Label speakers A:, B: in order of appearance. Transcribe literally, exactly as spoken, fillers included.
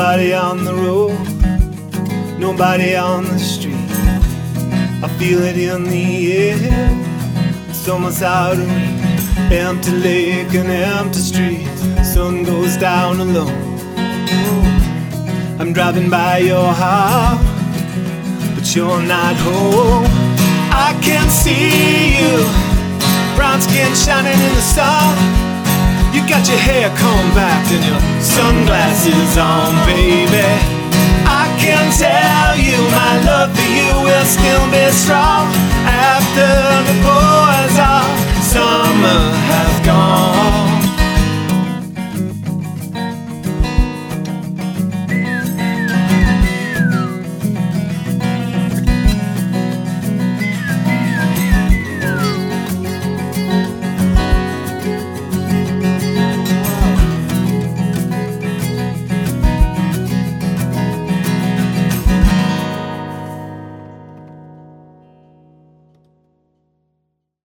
A: Nobody on the road, nobody on the street. I feel it in the air, it's almost out of reach. Empty lake and empty street, sun goes down alone. I'm driving by your house, but you're not home. I can see you, brown skin shining in the sun. You got your hair combed back and your sunglasses on, baby. I can tell you my love for you will still be strong after